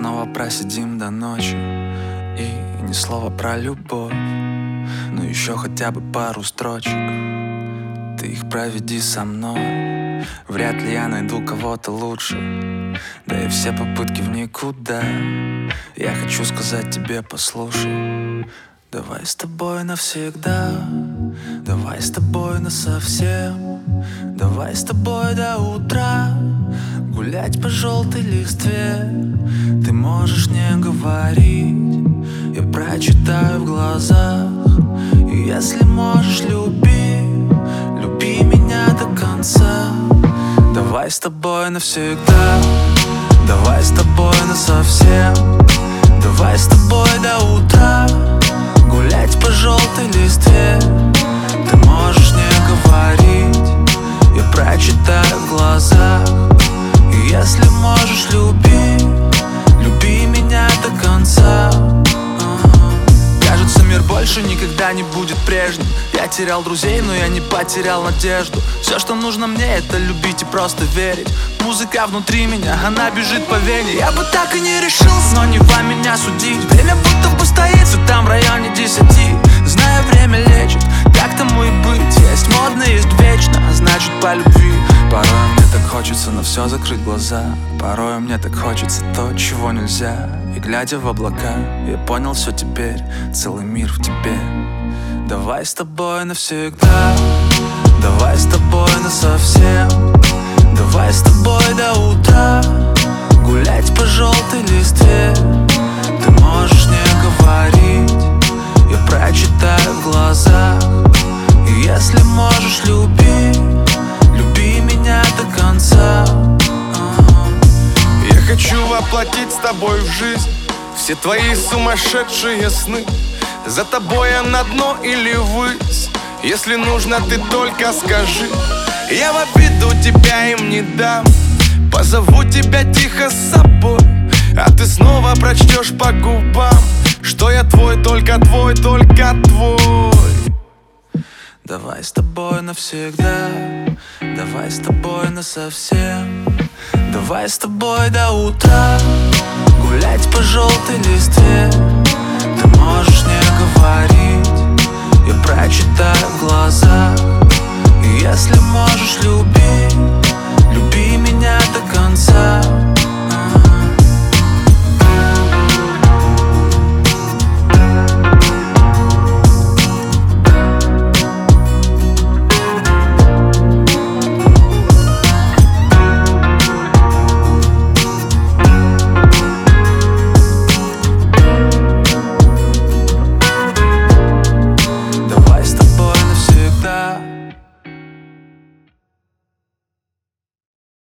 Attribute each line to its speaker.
Speaker 1: снова просидим до ночи, и ни слова про любовь, но еще хотя бы пару строчек. Ты их проведи со мной. Вряд ли я найду кого-то лучше, да и все попытки в никуда. Я хочу сказать тебе: послушай, давай с тобой навсегда, давай с тобой насовсем, давай с тобой до утра гулять по желтой листве. Ты можешь не говорить, я прочитаю в глазах. И если можешь, люби, люби меня до конца. Давай с тобой навсегда, давай с тобой насовсем, давай с тобой до утра гулять по желтой листве. Ты можешь не говорить, я прочитаю в глазах. И если можешь, люби, люби меня до конца. Кажется, мир больше никогда не будет прежним. Я терял друзей, но я не потерял надежду. Все, что нужно мне, это любить и просто верить. Музыка внутри меня, она бежит по вене. Я бы так и не решился, но не вам меня судить. Время будто бы стоит все там в районе 10. Знаю, время лечит, так тому и быть. Есть модно, есть вечно, а значит по любви. Порой мне так хочется на все закрыть глаза. Порой мне так хочется то, чего нельзя. И глядя в облака, я понял все теперь, целый мир в тебе. Давай с тобой навсегда, давай с тобой насовсем, давай с тобой до утра гулять по желтой листве. Ты можешь не говорить, я прочитаю в глазах. И если можешь, люби, люби меня до конца.
Speaker 2: Я хочу воплотить с тобой в жизнь все твои сумасшедшие сны. За тобой я на дно или ввысь, если нужно, ты только скажи. Я в обиду тебя им не дам, позову тебя тихо с собой, а ты снова прочтешь по губам, что я твой, только твой, только твой.
Speaker 1: Давай с тобой навсегда, давай с тобой насовсем, давай с тобой до утра гулять по желтой листве. Ты можешь не говорить, я прочитаю в глазах. И если можешь, люби,